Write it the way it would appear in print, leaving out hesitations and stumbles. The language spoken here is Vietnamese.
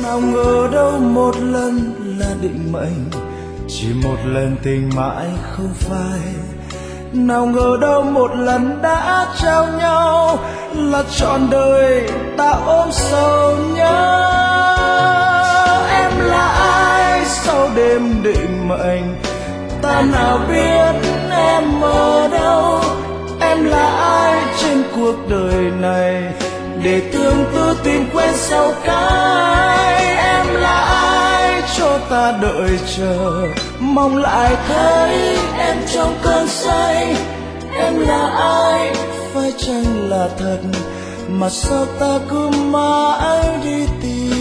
Nào ngờ đâu một lần là định mệnh, chỉ một lần tình mãi không phai. Nào ngờ đâu một lần đã trao nhau là trọn đời ta ôm sầu nhớ. Em là ai sau đêm định mệnh, ta nào biết em ở đâu. Em là ai trên cuộc đời này để tương tư tìm quên sau cái. Em là ai cho ta đợi chờ, mong lại thấy em trong cơn say. Em là ai, phải chăng là thật mà sao ta cứ mãi đi tìm.